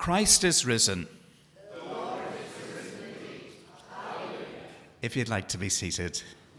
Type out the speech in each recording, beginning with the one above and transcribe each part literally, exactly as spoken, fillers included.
Christ is risen. The Lord is risen indeed. Hallelujah. If you'd like to be seated.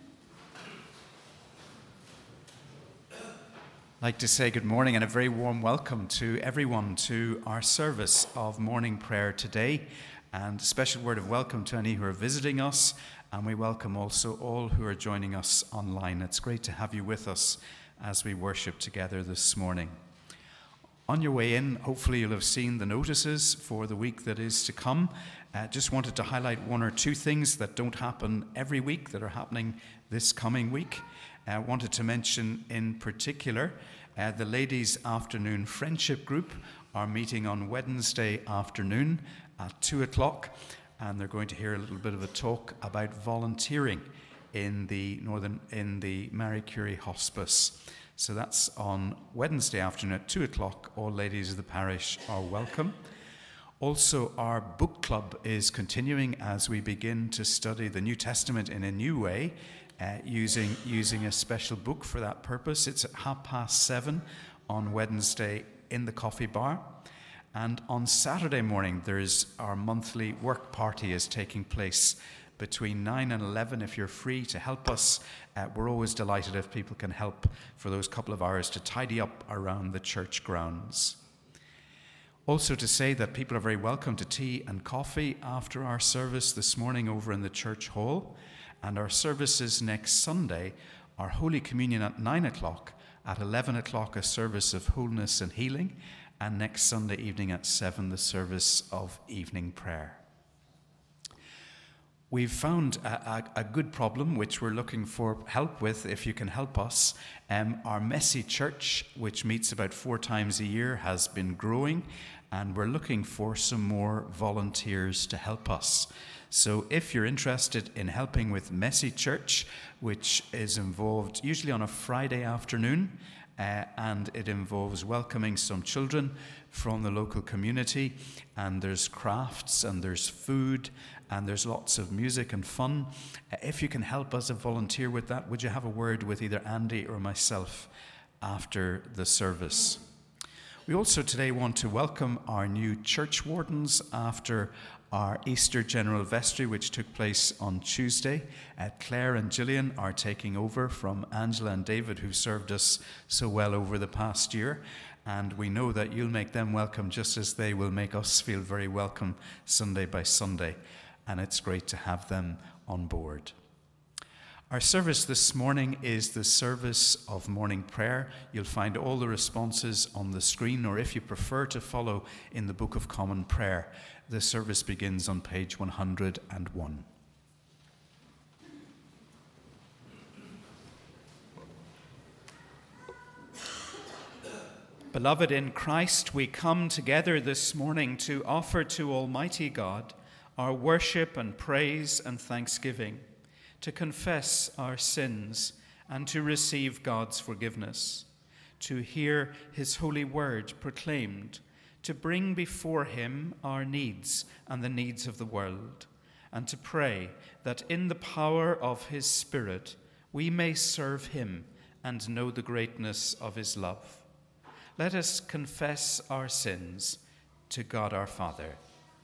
I'd like to say good morning and a very warm welcome to everyone to our service of morning prayer today, and a special word of welcome to any who are visiting us, and we welcome also all who are joining us online. It's great to have you with us as we worship together this morning. On your way in, hopefully you'll have seen the notices for the week that is to come. Uh, just wanted to highlight one or two things that don't happen every week that are happening this coming week. I uh, wanted to mention in particular uh, the Ladies' Afternoon Friendship Group are meeting on Wednesday afternoon at two o'clock, and they're going to hear a little bit of a talk about volunteering in the Northern in the Marie Curie Hospice. So that's on Wednesday afternoon at two o'clock. All ladies of the parish are welcome. Also, our book club is continuing as we begin to study the New Testament in a new way, uh, using, using a special book for that purpose. It's at half past seven on Wednesday in the coffee bar. And on Saturday morning, there's our monthly work party is taking place between nine and eleven. If you're free to help us, uh, we're always delighted if people can help for those couple of hours to tidy up around the church grounds. Also to say that people are very welcome to tea and coffee after our service this morning over in the church hall, and our services next Sunday are Holy Communion at nine o'clock, at eleven o'clock a service of wholeness and healing, and next Sunday evening at seven the service of evening prayer. We've found a, a, a good problem which we're looking for help with, if you can help us. Um, our messy church, which meets about four times a year, has been growing, and we're looking for some more volunteers to help us. So if you're interested in helping with messy church, which is involved usually on a Friday afternoon, Uh, and it involves welcoming some children from the local community, and there's crafts and there's food and there's lots of music and fun. Uh, if you can help us and volunteer with that, would you have a word with either Andy or myself after the service? We also today want to welcome our new church wardens after our Easter General Vestry, which took place on Tuesday. Uh, Claire and Gillian are taking over from Angela and David, who served us so well over the past year. And we know that you'll make them welcome just as they will make us feel very welcome Sunday by Sunday. And it's great to have them on board. Our service this morning is the service of morning prayer. You'll find all the responses on the screen, or if you prefer to follow in the Book of Common Prayer, the service begins on page one hundred and one. Beloved in Christ, we come together this morning to offer to Almighty God our worship and praise and thanksgiving, to confess our sins and to receive God's forgiveness, to hear his holy word proclaimed, to bring before him our needs and the needs of the world, and to pray that in the power of his Spirit we may serve him and know the greatness of his love. Let us confess our sins to God our Father.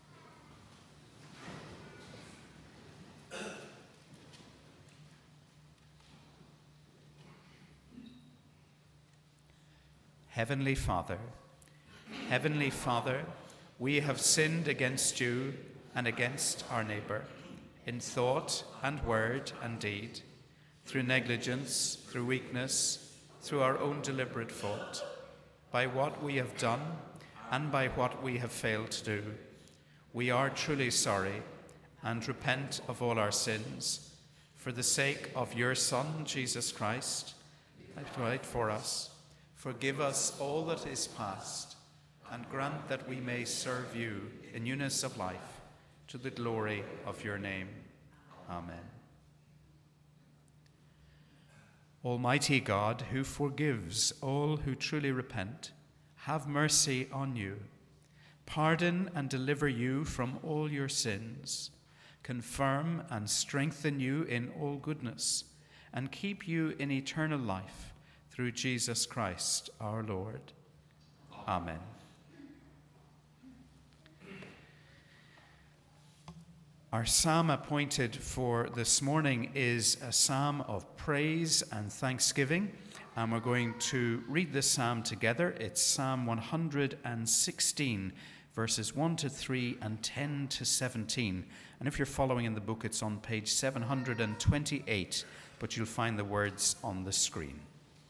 Heavenly Father, Heavenly Father, we have sinned against you and against our neighbor, in thought and word and deed, through negligence, through weakness, through our own deliberate fault, by what we have done and by what we have failed to do. We are truly sorry and repent of all our sins. For the sake of your Son, Jesus Christ, fight for us. Forgive us all that is past, and grant that we may serve you in newness of life, to the glory of your name. Amen. Almighty God, who forgives all who truly repent, have mercy on you. Pardon and deliver you from all your sins. Confirm and strengthen you in all goodness, and keep you in eternal life, through Jesus Christ our Lord. Amen. Our psalm appointed for this morning is a psalm of praise and thanksgiving, and we're going to read this psalm together. It's Psalm one hundred sixteen, verses one to three and ten to seventeen. And if you're following in the book, it's on page seven hundred twenty-eight, but you'll find the words on the screen.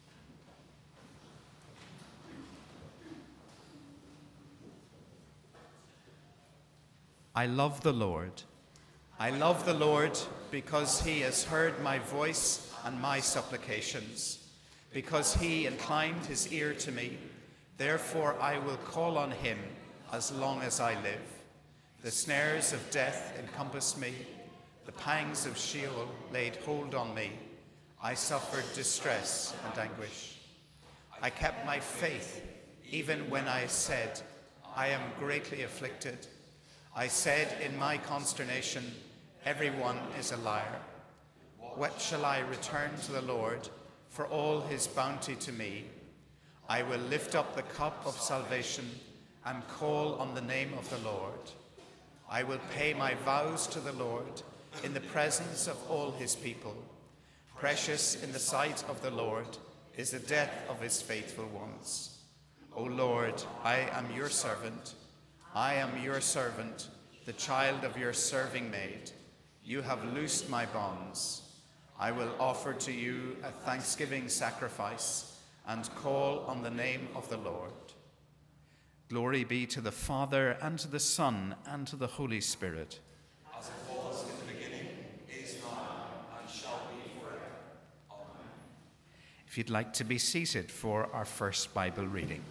I love the Lord. I love the Lord because he has heard my voice and my supplications, because he inclined his ear to me. Therefore I will call on him as long as I live. The snares of death encompassed me. The pangs of Sheol laid hold on me. I suffered distress and anguish. I kept my faith even when I said, I am greatly afflicted. I said in my consternation, everyone is a liar. What shall I return to the Lord for all his bounty to me? I will lift up the cup of salvation and call on the name of the Lord. I will pay my vows to the Lord in the presence of all his people. Precious in the sight of the Lord is the death of his faithful ones. O Lord, I am your servant. I am your servant, the child of your serving maid. You have loosed my bonds. I will offer to you a thanksgiving sacrifice and call on the name of the Lord. Glory be to the Father, and to the Son, and to the Holy Spirit. As it was in the beginning, is now, and shall be forever. Amen. If you'd like to be seated for our first Bible reading.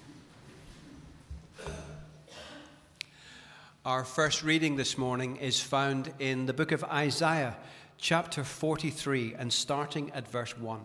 Our first reading this morning is found in the book of Isaiah, chapter forty-three, and starting at verse one.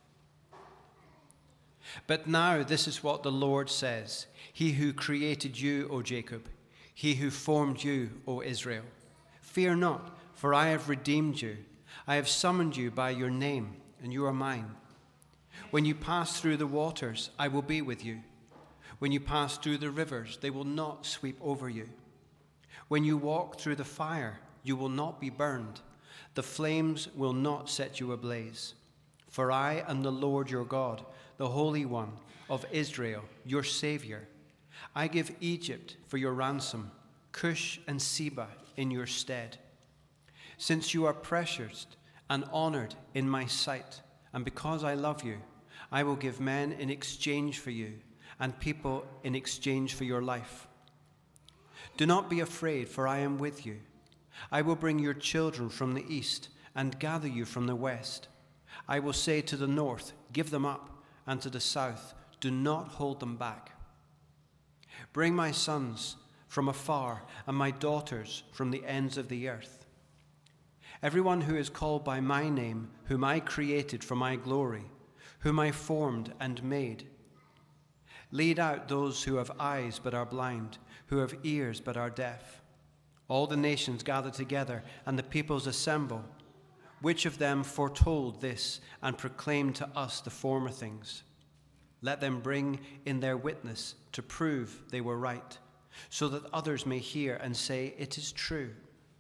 But now this is what the Lord says, he who created you, O Jacob, he who formed you, O Israel. Fear not, for I have redeemed you. I have summoned you by your name, and you are mine. When you pass through the waters, I will be with you. When you pass through the rivers, they will not sweep over you. When you walk through the fire, you will not be burned. The flames will not set you ablaze. For I am the Lord your God, the Holy One of Israel, your Savior. I give Egypt for your ransom, Cush and Seba in your stead. Since you are precious and honored in my sight, and because I love you, I will give men in exchange for you, and people in exchange for your life. Do not be afraid, for I am with you. I will bring your children from the east and gather you from the west. I will say to the north, give them up, and to the south, do not hold them back. Bring my sons from afar and my daughters from the ends of the earth. Everyone who is called by my name, whom I created for my glory, whom I formed and made. Lead out those who have eyes but are blind, who have ears but are deaf. All the nations gather together, and the peoples assemble. Which of them foretold this and proclaimed to us the former things? Let them bring in their witness to prove they were right, so that others may hear and say, it is true.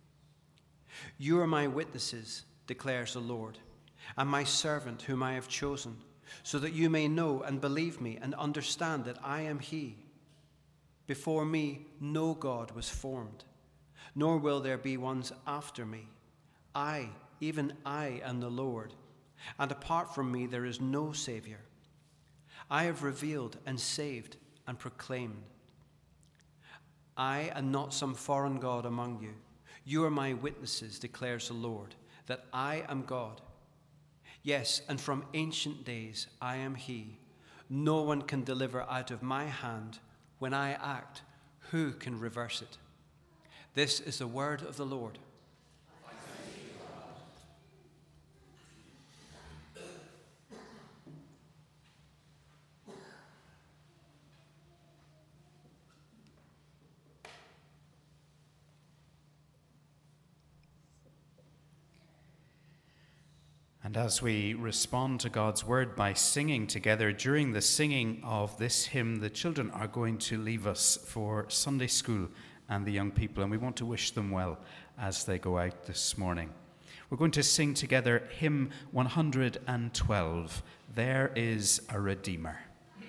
You are my witnesses, declares the Lord, and my servant whom I have chosen, so that you may know and believe me and understand that I am he. Before me no God was formed, nor will there be ones after me. I, even I, am the Lord, and apart from me there is no Savior. I have revealed and saved and proclaimed. I am not some foreign god among you. You are my witnesses, declares the Lord, that I am God. Yes, and from ancient days I am he. No one can deliver out of my hand. When I act, who can reverse it? This is the word of the Lord. And as we respond to God's word by singing together, during the singing of this hymn, the children are going to leave us for Sunday school and the young people, and we want to wish them well as they go out this morning. We're going to sing together hymn one hundred twelve, There is a Redeemer.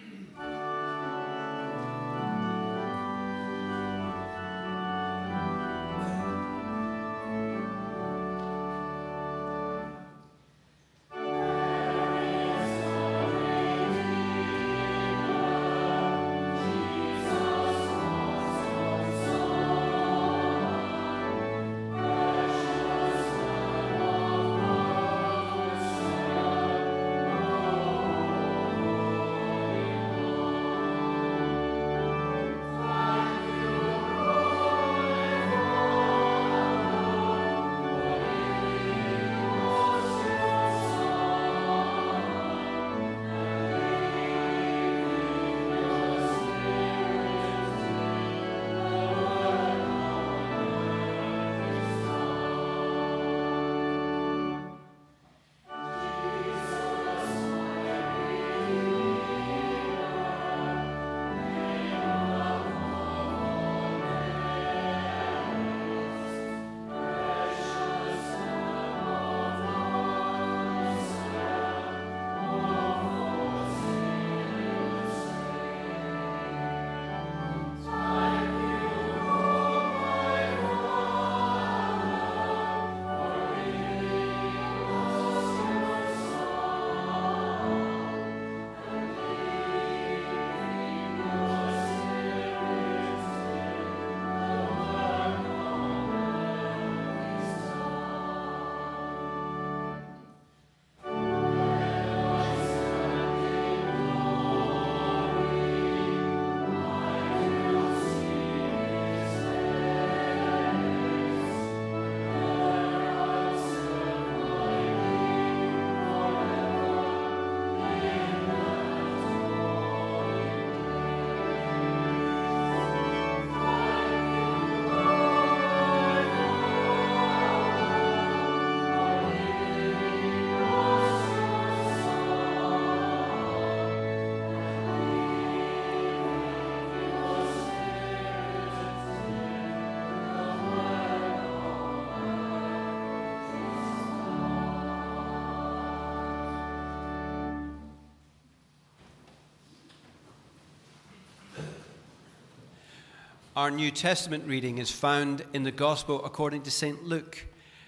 Our New Testament reading is found in the Gospel according to Saint Luke,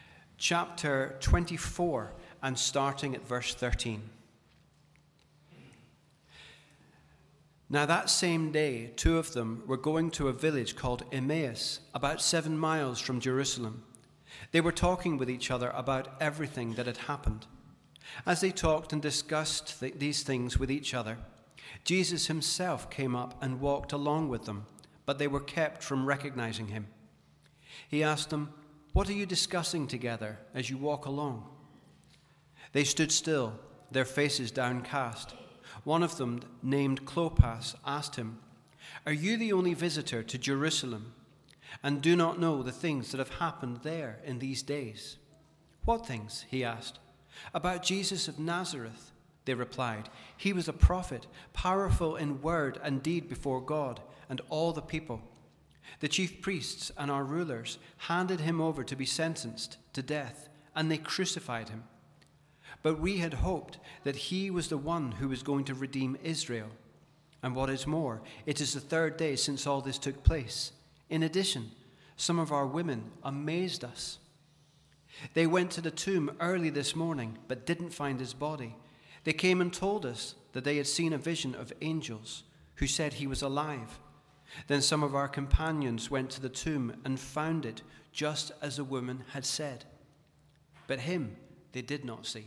chapter twenty-four, and starting at verse thirteen. Now that same day, two of them were going to a village called Emmaus, about seven miles from Jerusalem. They were talking with each other about everything that had happened. As they talked and discussed th- these things with each other, Jesus himself came up and walked along with them, but they were kept from recognizing him. He asked them, "What are you discussing together as you walk along?" They stood still, their faces downcast. One of them, named Clopas, asked him, "Are you the only visitor to Jerusalem, and do not know the things that have happened there in these days?" "What things?" he asked. "About Jesus of Nazareth," they replied. "He was a prophet, powerful in word and deed before God and all the people. The chief priests and our rulers handed him over to be sentenced to death, and they crucified him. But we had hoped that he was the one who was going to redeem Israel. And what is more, it is the third day since all this took place. In addition, some of our women amazed us. They went to the tomb early this morning, but didn't find his body. They came and told us that they had seen a vision of angels who said he was alive. Then some of our companions went to the tomb and found it just as the woman had said. But him they did not see."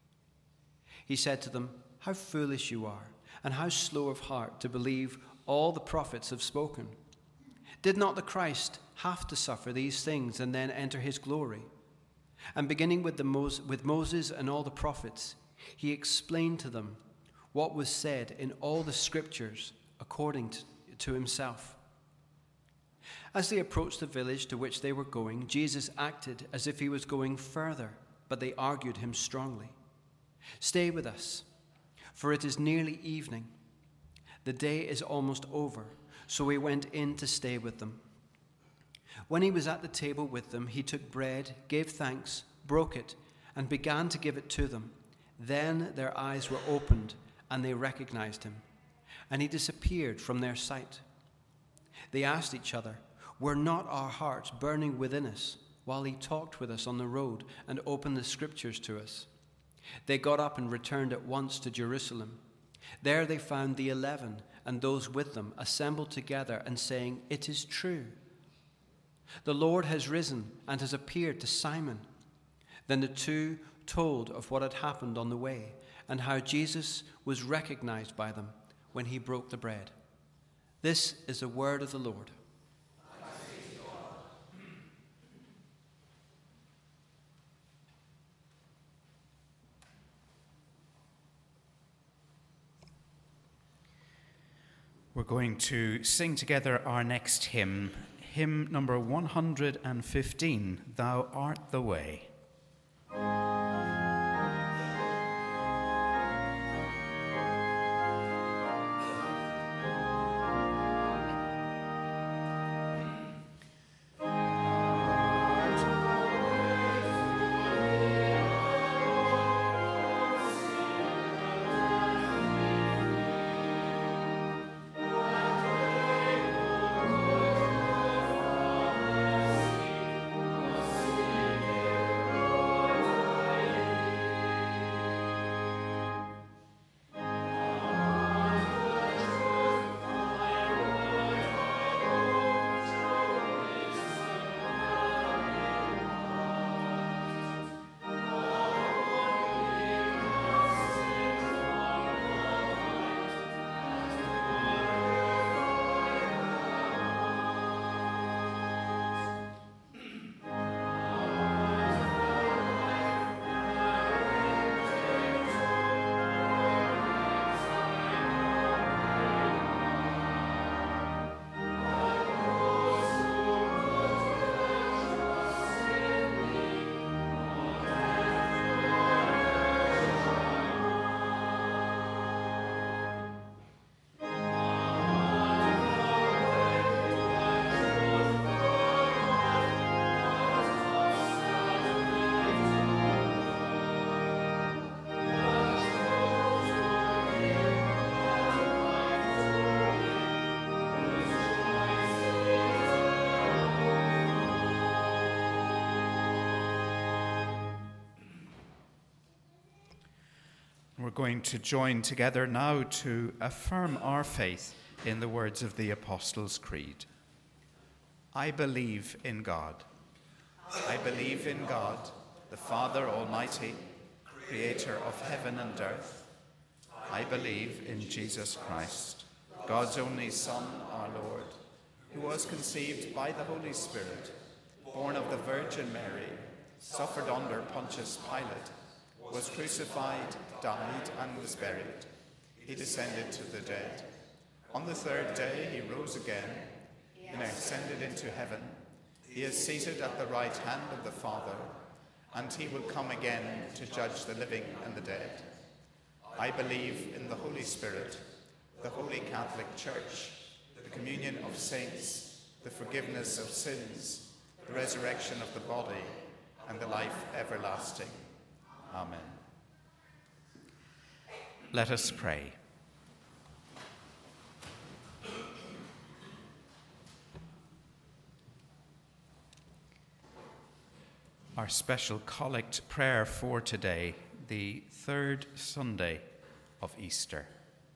He said to them, "How foolish you are, and how slow of heart to believe all the prophets have spoken. Did not the Christ have to suffer these things and then enter his glory?" And beginning with, the Mos- with Moses and all the prophets, he explained to them what was said in all the scriptures according to, to himself. As they approached the village to which they were going, Jesus acted as if he was going further, but they argued him strongly. "Stay with us, for it is nearly evening. The day is almost over." So he went in to stay with them. When he was at the table with them, he took bread, gave thanks, broke it, and began to give it to them. Then their eyes were opened, and they recognized him, and he disappeared from their sight. They asked each other, "Were not our hearts burning within us while he talked with us on the road and opened the scriptures to us?" They got up and returned at once to Jerusalem. There they found the eleven and those with them assembled together and saying, "It is true. The Lord has risen and has appeared to Simon." Then the two told of what had happened on the way and how Jesus was recognized by them when he broke the bread. This is the word of the Lord. We're going to sing together our next hymn, hymn number one hundred fifteen, Thou Art the Way. We're going to join together now to affirm our faith in the words of the Apostles' Creed. I believe in God. I believe in God, the Father Almighty, creator of heaven and earth. I believe in Jesus Christ, God's only Son, our Lord, who was conceived by the Holy Spirit, born of the Virgin Mary, suffered under Pontius Pilate, was crucified, died, and was buried. He descended to the dead. On the third day he rose again, and ascended into heaven. He is seated at the right hand of the Father, and he will come again to judge the living and the dead. I believe in the Holy Spirit, the Holy Catholic Church, the communion of saints, the forgiveness of sins, the resurrection of the body, and the life everlasting. Amen. Let us pray. Our special collect prayer for today, the third Sunday of Easter.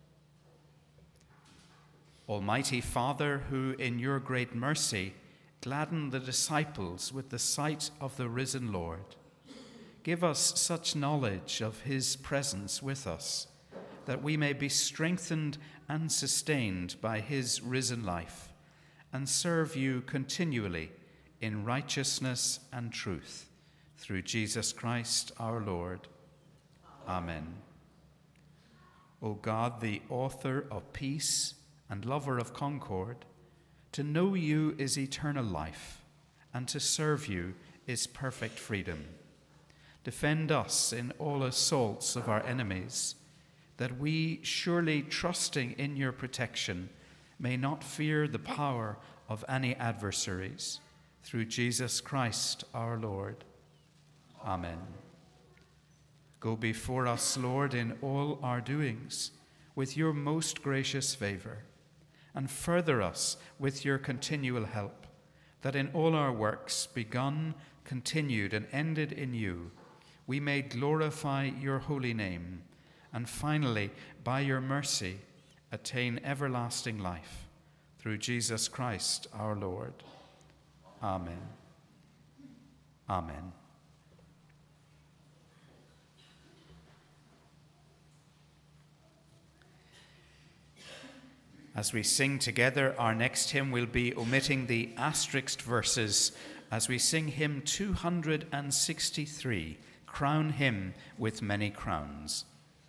Almighty Father, who in your great mercy gladdened the disciples with the sight of the risen Lord, give us such knowledge of his presence with us that we may be strengthened and sustained by his risen life and serve you continually in righteousness and truth, through Jesus Christ our Lord. Amen. O God, the author of peace and lover of concord, to know you is eternal life, and to serve you is perfect freedom. Defend us in all assaults of our enemies, that we, surely trusting in your protection, may not fear the power of any adversaries, through Jesus Christ our Lord. Amen. Go before us, Lord, in all our doings, with your most gracious favor, and further us with your continual help, that in all our works, begun, continued, and ended in you, we may glorify your holy name, and finally, by your mercy, attain everlasting life, through Jesus Christ our Lord. Amen. Amen. As we sing together, our next hymn will be omitting the asterisked verses as we sing hymn two hundred sixty-three, Crown Him with Many Crowns.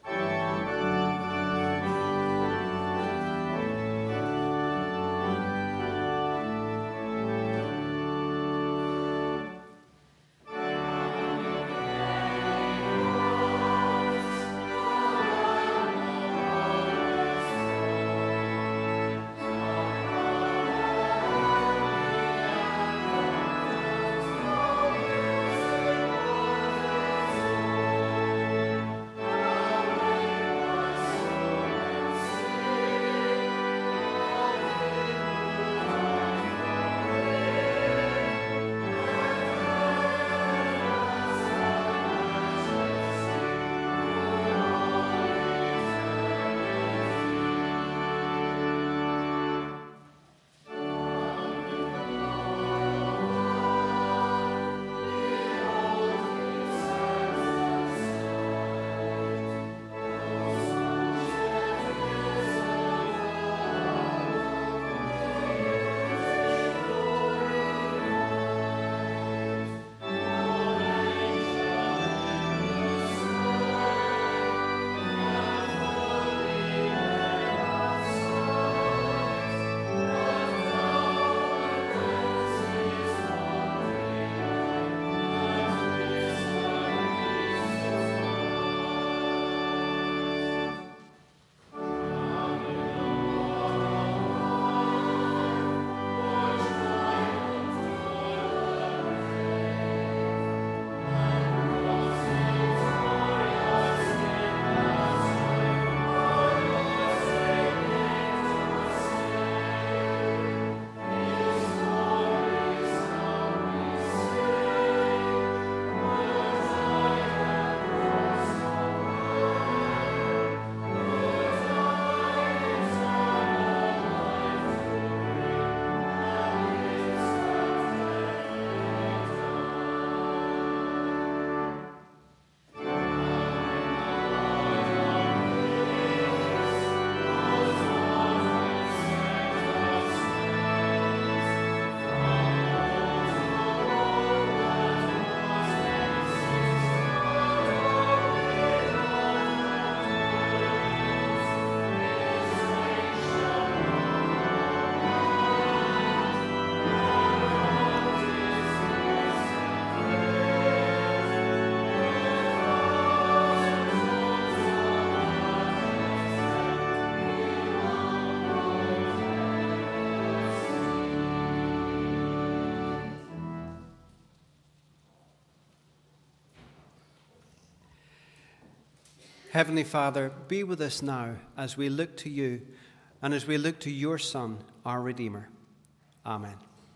Heavenly Father, be with us now as we look to you and as we look to your Son, our Redeemer. Amen.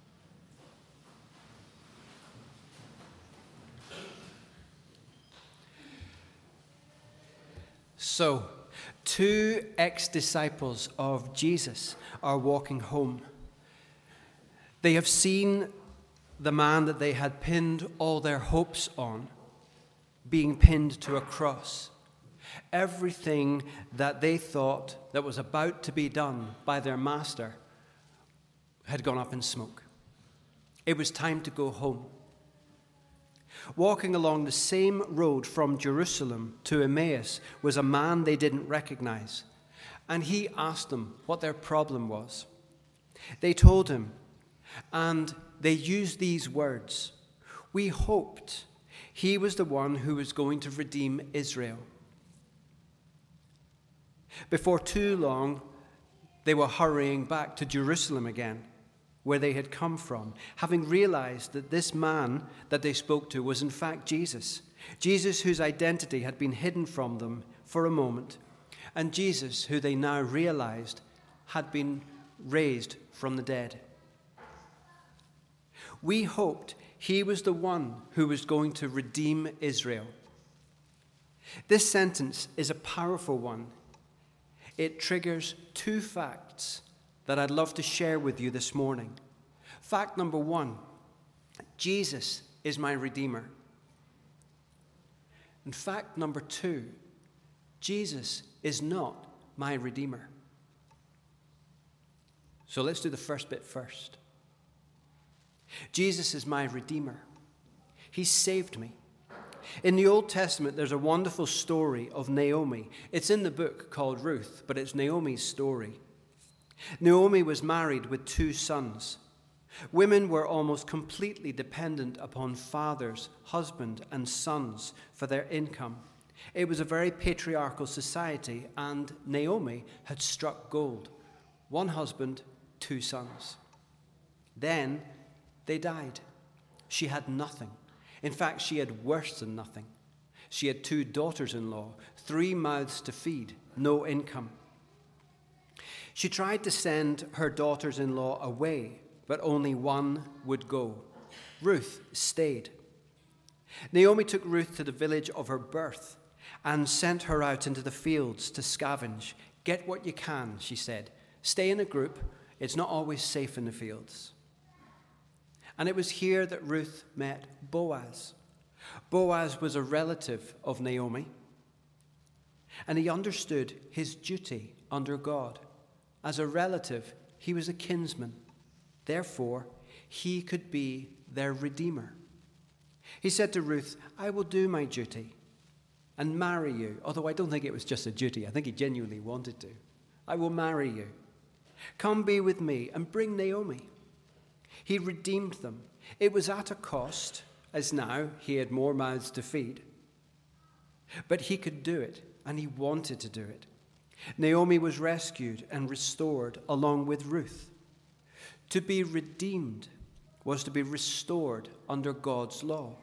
So, two ex-disciples of Jesus are walking home. They have seen the man that they had pinned all their hopes on being pinned to a cross. Everything that they thought that was about to be done by their master had gone up in smoke. It was time to go home. Walking along the same road from Jerusalem to Emmaus was a man they didn't recognize, and he asked them what their problem was. They told him, and they used these words: "We hoped he was the one who was going to redeem Israel." Before too long, they were hurrying back to Jerusalem again. where they had come from, having realized that this man that they spoke to was in fact Jesus. Jesus whose identity had been hidden from them for a moment, and Jesus who they now realized had been raised from the dead. We hoped he was the one who was going to redeem Israel. This sentence is a powerful one. It triggers two facts that I'd love to share with you this morning. Fact number one, Jesus is my Redeemer. And fact number two, Jesus is not my Redeemer. So let's do the first bit first. Jesus is my Redeemer. He saved me. In the Old Testament, there's a wonderful story of Naomi. It's in the book called Ruth, but it's Naomi's story. Naomi was married with two sons. Women were almost completely dependent upon fathers, husband, and sons for their income. It was a very patriarchal society, and Naomi had struck gold. One husband, two sons. Then they died. She had nothing. In fact, she had worse than nothing. She had two daughters-in-law, three mouths to feed, no income. She tried to send her daughters-in-law away, but only one would go. Ruth stayed. Naomi took Ruth to the village of her birth and sent her out into the fields to scavenge. Get what you can, she said. Stay in a group. It's not always safe in the fields. And it was here that Ruth met Boaz. Boaz was a relative of Naomi, and he understood his duty under God. As a relative, he was a kinsman. Therefore, he could be their redeemer. He said to Ruth, I will do my duty and marry you, although I don't think it was just a duty. I think he genuinely wanted to. I will marry you. Come be with me and bring Naomi. He redeemed them. It was at a cost, as now he had more mouths to feed. But he could do it, and he wanted to do it. Naomi was rescued and restored along with Ruth. To be redeemed was to be restored under God's law.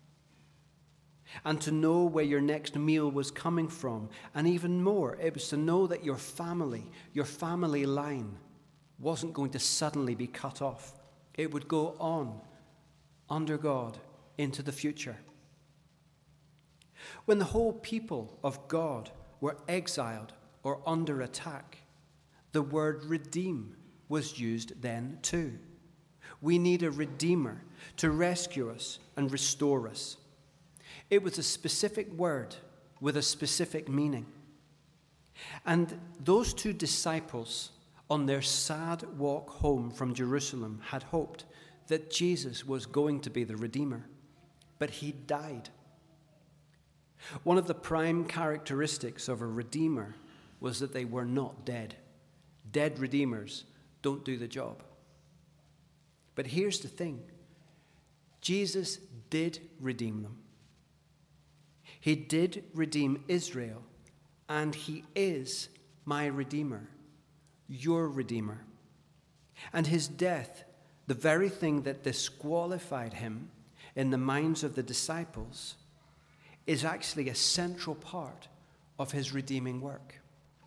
And to know where your next meal was coming from. And even more, it was to know that your family, your family line, wasn't going to suddenly be cut off. It would go on under God into the future. When the whole people of God were exiled or under attack, the word redeem was used then too. We need a redeemer to rescue us and restore us. It was a specific word with a specific meaning. And those two disciples, on their sad walk home from Jerusalem, had hoped that Jesus was going to be the Redeemer, but he died. One of the prime characteristics of a Redeemer was that they were not dead. Dead Redeemers don't do the job. But here's the thing. Jesus did redeem them. He did redeem Israel, and he is my Redeemer, your Redeemer. And his death, the very thing that disqualified him in the minds of the disciples, is actually a central part of his redeeming work.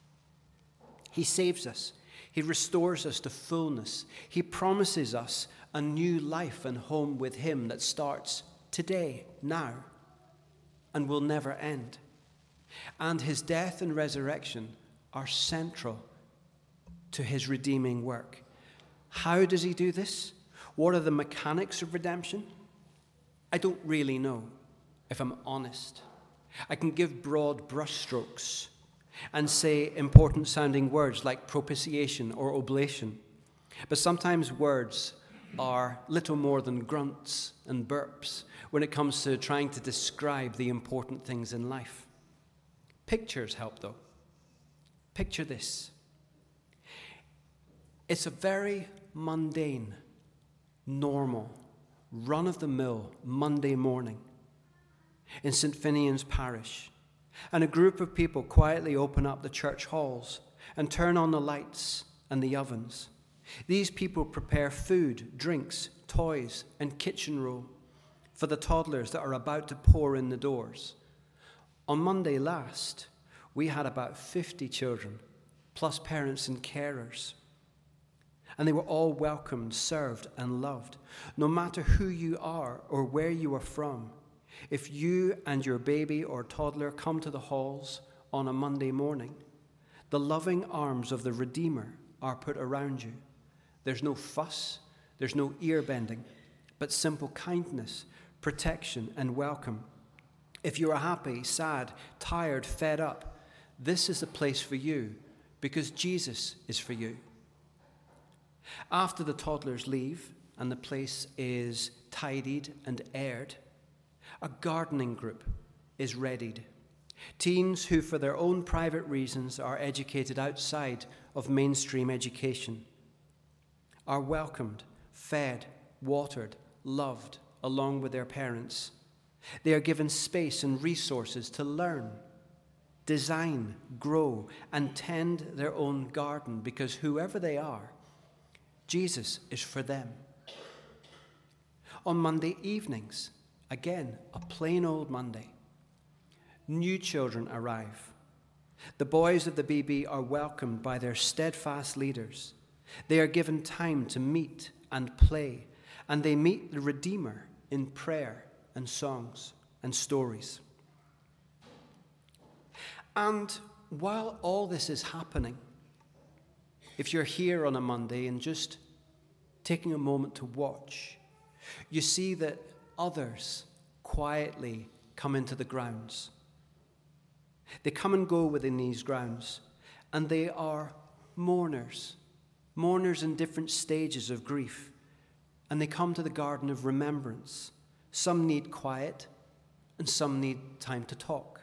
He saves us. He restores us to fullness. He promises us a new life and home with him that starts today, now, and will never end. And his death and resurrection are central to his redeeming work. How does he do this? What are the mechanics of redemption? I don't really know, if I'm honest. I can give broad brushstrokes and say important sounding words like propitiation or oblation. But sometimes words are little more than grunts and burps when it comes to trying to describe the important things in life. Pictures help, though. Picture this. It's a very mundane, normal, run-of-the-mill Monday morning in Saint Finian's parish, and a group of people quietly open up the church halls and turn on the lights and the ovens. These people prepare food, drinks, toys, and kitchen roll for the toddlers that are about to pour in the doors. On Monday last, we had about fifty children, plus parents and carers. And they were all welcomed, served, and loved. No matter who you are or where you are from, if you and your baby or toddler come to the halls on a Monday morning, the loving arms of the Redeemer are put around you. There's no fuss, there's no ear bending, but simple kindness, protection, and welcome. If you are happy, sad, tired, fed up, this is the place for you because Jesus is for you. After the toddlers leave and the place is tidied and aired, a gardening group is readied. Teens who, for their own private reasons, are educated outside of mainstream education are welcomed, fed, watered, loved, along with their parents. They are given space and resources to learn, design, grow, and tend their own garden because whoever they are, Jesus is for them. On Monday evenings, again, a plain old Monday, new children arrive. The boys of the B B are welcomed by their steadfast leaders. They are given time to meet and play, and they meet the Redeemer in prayer and songs and stories. And while all this is happening, if you're here on a Monday and just taking a moment to watch, you see that others quietly come into the grounds. They come and go within these grounds, and they are mourners, mourners in different stages of grief, and they come to the garden of remembrance. Some need quiet, and some need time to talk.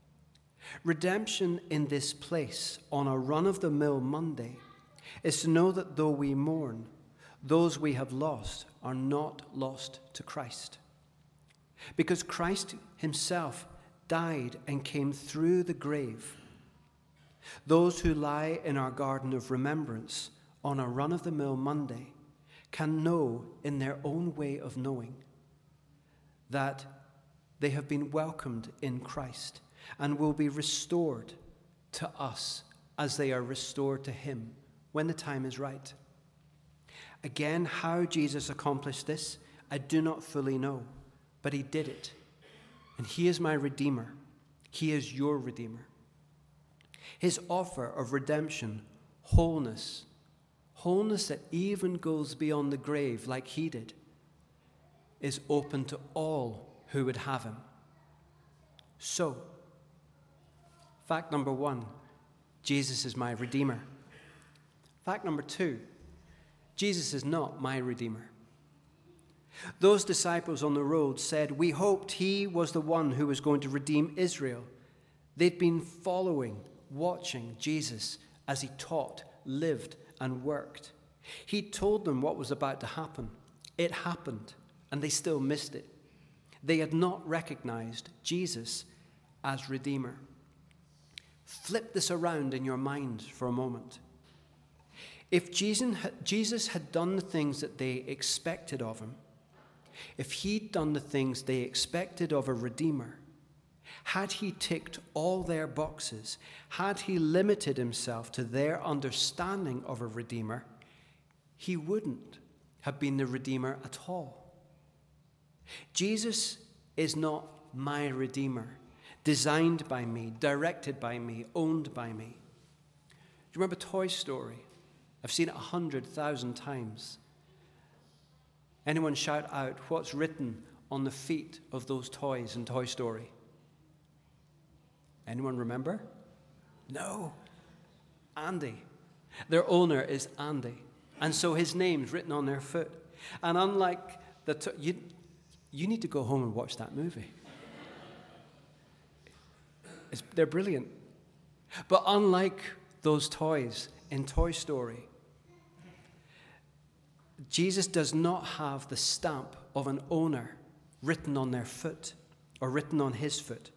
Redemption in this place on a run-of-the-mill Monday is to know that though we mourn, those we have lost are not lost to Christ. Because Christ himself died and came through the grave. Those who lie in our garden of remembrance on a run-of-the-mill Monday can know in their own way of knowing that they have been welcomed in Christ and will be restored to us as they are restored to him when the time is right. Again, how Jesus accomplished this, I do not fully know, but he did it. And he is my Redeemer. He is your Redeemer. His offer of redemption, wholeness, wholeness that even goes beyond the grave like he did, is open to all who would have him. So, fact number one, Jesus is my Redeemer. Fact number two, Jesus is not my Redeemer. Those disciples on the road said, we hoped he was the one who was going to redeem Israel. They'd been following, watching Jesus as he taught, lived, and worked. He told them what was about to happen. It happened, and they still missed it. They had not recognized Jesus as Redeemer. Flip this around in your mind for a moment. If Jesus had done the things that they expected of him, if he'd done the things they expected of a Redeemer, had he ticked all their boxes, had he limited himself to their understanding of a Redeemer, he wouldn't have been the Redeemer at all. Jesus is not my Redeemer, designed by me, directed by me, owned by me. Do you remember Toy Story? I've seen it a hundred thousand times. Anyone shout out what's written on the feet of those toys in Toy Story? Anyone remember? No. Andy. Their owner is Andy. And so his name's written on their foot. And unlike the... To- you, you need to go home and watch that movie. It's, they're brilliant. But unlike those toys in Toy Story, Jesus does not have the stamp of an owner written on their foot or written on his foot.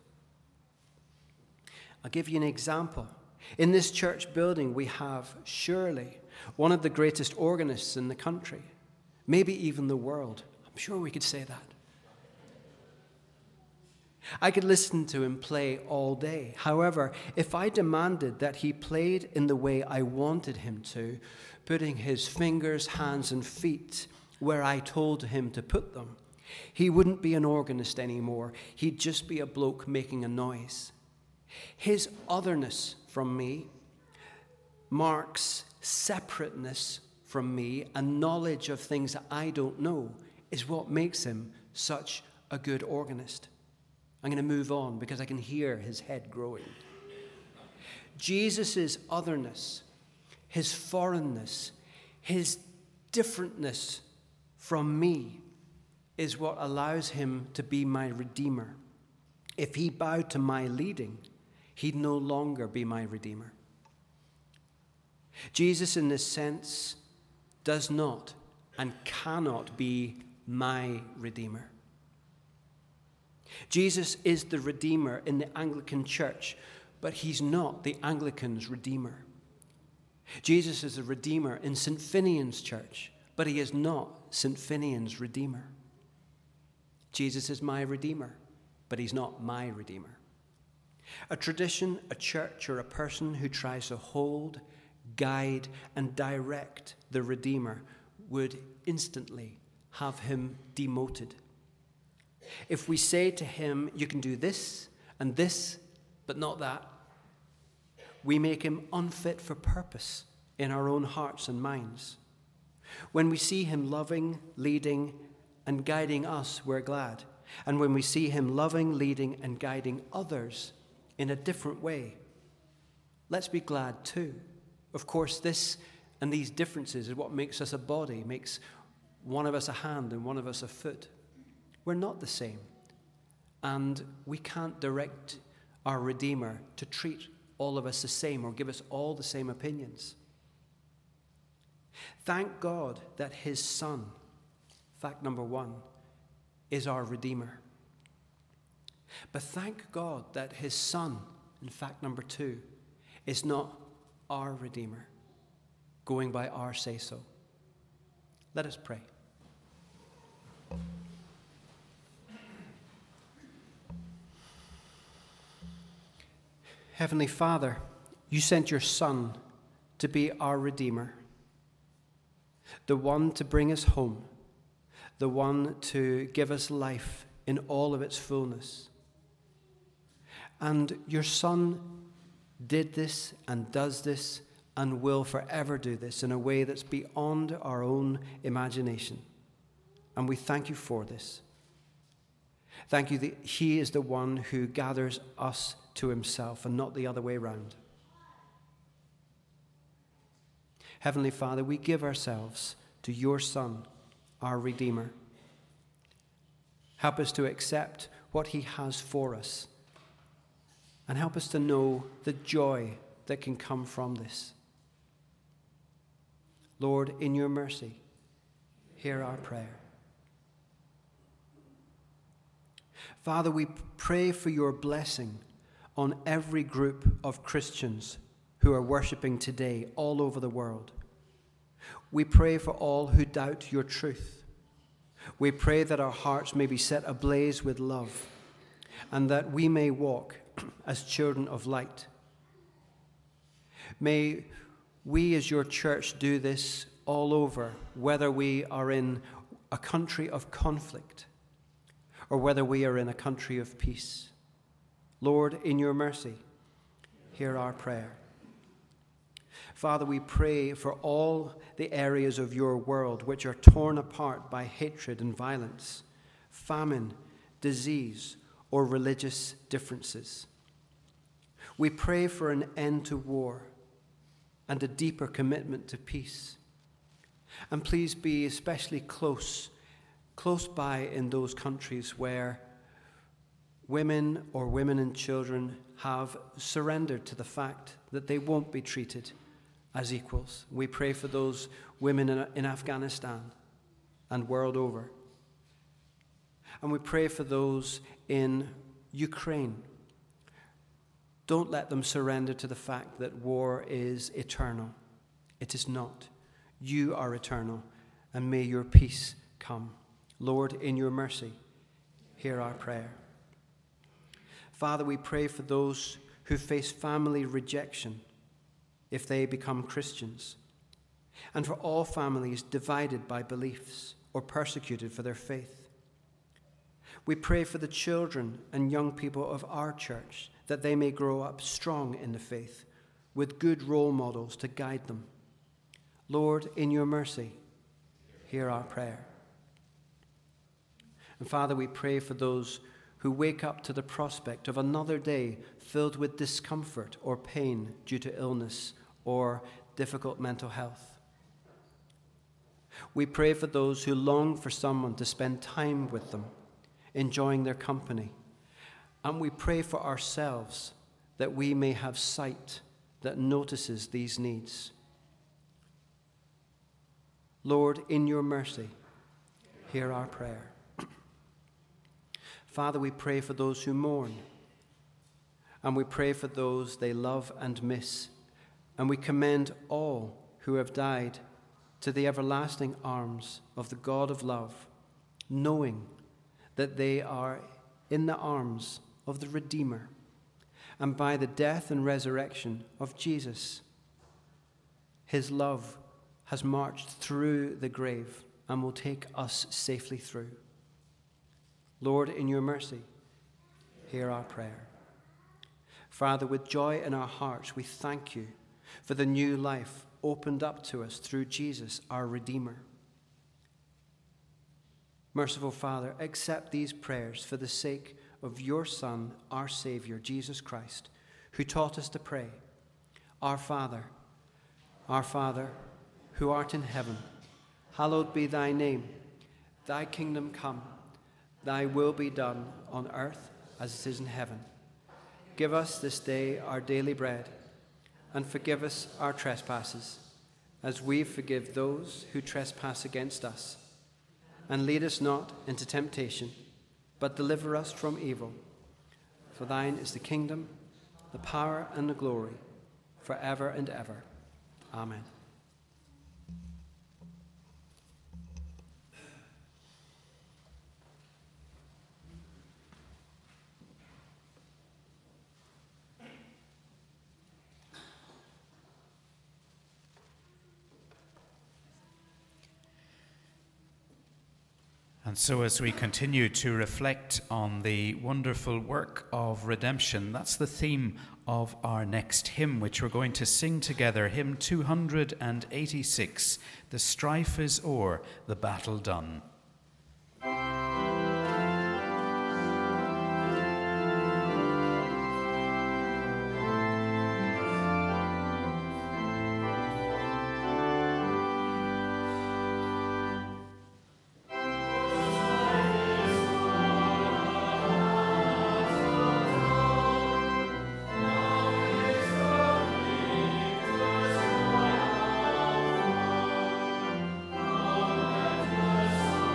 I'll give you an example. In this church building, we have Shirley, one of the greatest organists in the country, maybe even the world. I'm sure we could say that. I could listen to him play all day. However, if I demanded that he played in the way I wanted him to, putting his fingers, hands, and feet where I told him to put them, he wouldn't be an organist anymore. He'd just be a bloke making a noise. His otherness from me marks separateness from me, and knowledge of things that I don't know is what makes him such a good organist. I'm going to move on because I can hear his head growing. Jesus' otherness, his foreignness, his differentness from me is what allows him to be my Redeemer. If he bowed to my leading, he'd no longer be my Redeemer. Jesus, in this sense, does not and cannot be my Redeemer. Jesus is the Redeemer in the Anglican Church, but he's not the Anglicans' Redeemer. Jesus is the Redeemer in Saint Finian's Church, but he is not Saint Finian's Redeemer. Jesus is my Redeemer, but he's not my Redeemer. A tradition, a church, or a person who tries to hold, guide, and direct the Redeemer would instantly have him demoted. If we say to him, you can do this and this, but not that, we make him unfit for purpose in our own hearts and minds. When we see him loving, leading, and guiding us, we're glad. And when we see him loving, leading, and guiding others in a different way, let's be glad too. Of course, this and these differences is what makes us a body, makes one of us a hand and one of us a foot. We're not the same. And we can't direct our Redeemer to treat all of us the same or give us all the same opinions. Thank God that his Son, fact number one, is our Redeemer. But thank God that his Son, in fact number two, is not our Redeemer, going by our say-so. Let us pray. Heavenly Father, you sent your Son to be our Redeemer, the one to bring us home, the one to give us life in all of its fullness. And your Son did this and does this and will forever do this in a way that's beyond our own imagination. And we thank you for this. Thank you that he is the one who gathers us to himself and not the other way around. Heavenly Father, we give ourselves to your Son, our Redeemer. Help us to accept what he has for us, and help us to know the joy that can come from this. Lord, in your mercy, hear our prayer. Father, we pray for your blessing on every group of Christians who are worshiping today all over the world. We pray for all who doubt your truth. We pray that our hearts may be set ablaze with love, and that we may walk as children of light. May we as your church do this all over, whether we are in a country of conflict or whether we are in a country of peace. Lord, in your mercy, hear our prayer. Father, we pray for all the areas of your world which are torn apart by hatred and violence, famine, disease, or religious differences. We pray for an end to war and a deeper commitment to peace. And please be especially close, close by in those countries where women or women and children have surrendered to the fact that they won't be treated as equals. We pray for those women in, in Afghanistan and world over. And we pray for those in Ukraine. Don't let them surrender to the fact that war is eternal. It is not. You are eternal, and may your peace come. Lord, in your mercy, hear our prayer. Father, we pray for those who face family rejection if they become Christians, and for all families divided by beliefs or persecuted for their faith. We pray for the children and young people of our church, that they may grow up strong in the faith, with good role models to guide them. Lord, in your mercy, hear our prayer. And Father, we pray for those who wake up to the prospect of another day filled with discomfort or pain due to illness or difficult mental health. We pray for those who long for someone to spend time with them, enjoying their company. And we pray for ourselves that we may have sight that notices these needs. Lord, in your mercy, hear our prayer. Father, we pray for those who mourn, and we pray for those they love and miss, and we commend all who have died to the everlasting arms of the God of love, knowing that they are in the arms of the Redeemer, and by the death and resurrection of Jesus, his love has marched through the grave and will take us safely through. Lord, in your mercy, hear our prayer. Father, with joy in our hearts, we thank you for the new life opened up to us through Jesus, our Redeemer. Merciful Father, accept these prayers for the sake of your Son, our Savior, Jesus Christ, who taught us to pray, Our Father, our Father, who art in heaven, hallowed be thy name. Thy kingdom come. Thy will be done on earth as it is in heaven. Give us this day our daily bread, and forgive us our trespasses, as we forgive those who trespass against us. And lead us not into temptation, but deliver us from evil. For thine is the kingdom, the power, and the glory, forever and ever. Amen. And so as we continue to reflect on the wonderful work of redemption, that's the theme of our next hymn, which we're going to sing together, hymn two hundred eighty-six, The Strife is O'er, the Battle Done. Amen.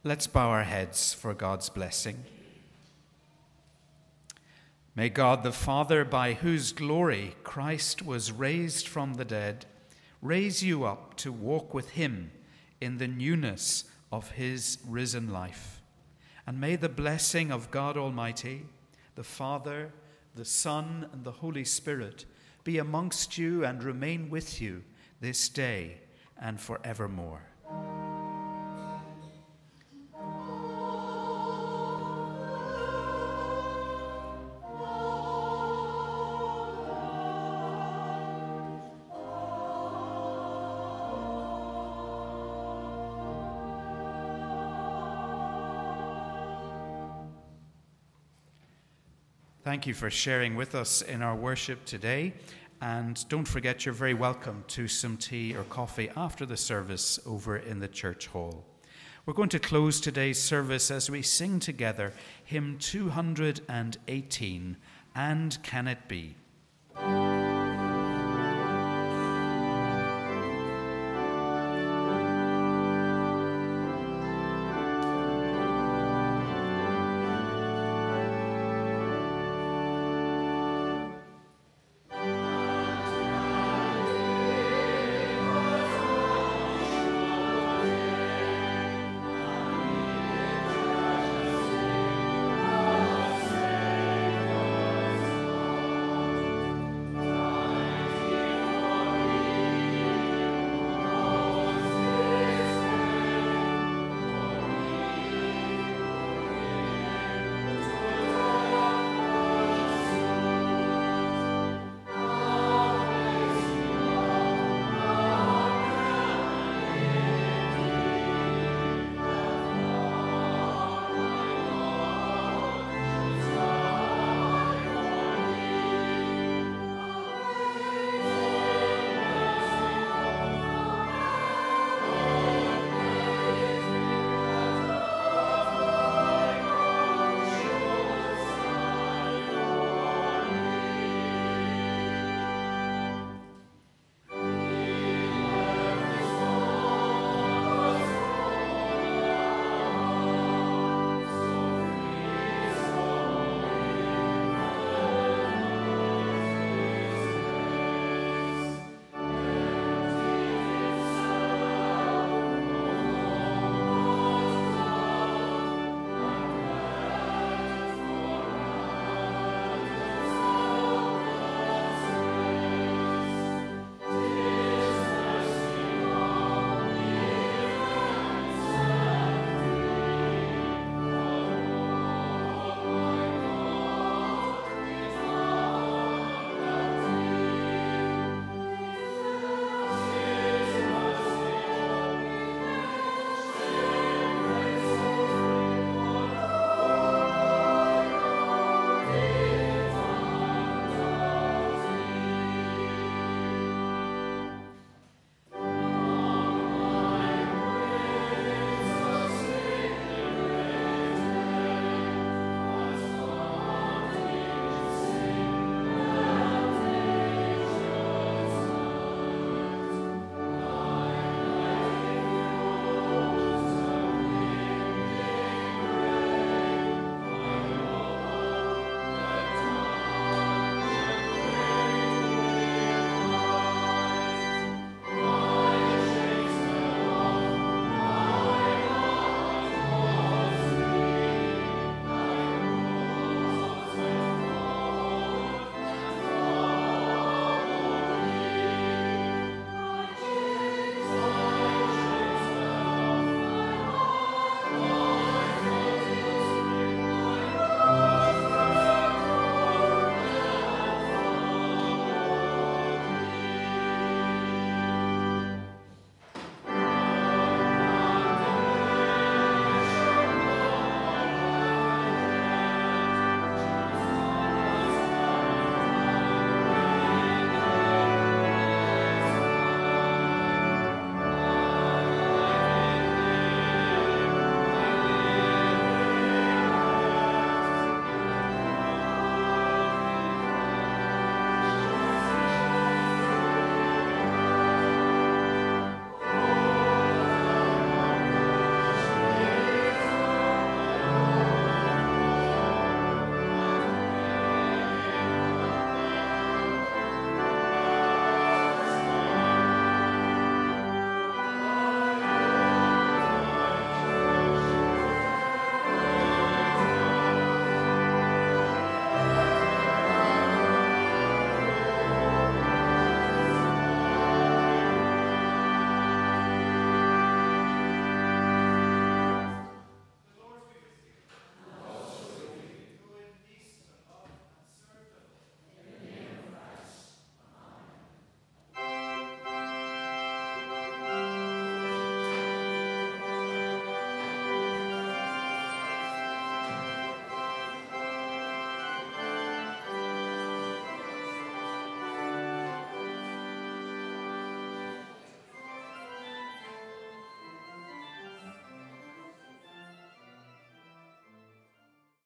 Let's bow our heads for God's blessing. May God the Father, by whose glory Christ was raised from the dead, raise you up to walk with him in the newness of his risen life. And may the blessing of God Almighty, the Father, the Son, and the Holy Spirit be amongst you and remain with you this day and forevermore. Thank you for sharing with us in our worship today. And don't forget, you're very welcome to some tea or coffee after the service over in the church hall. We're going to close today's service as we sing together hymn two hundred eighteen, And Can It Be?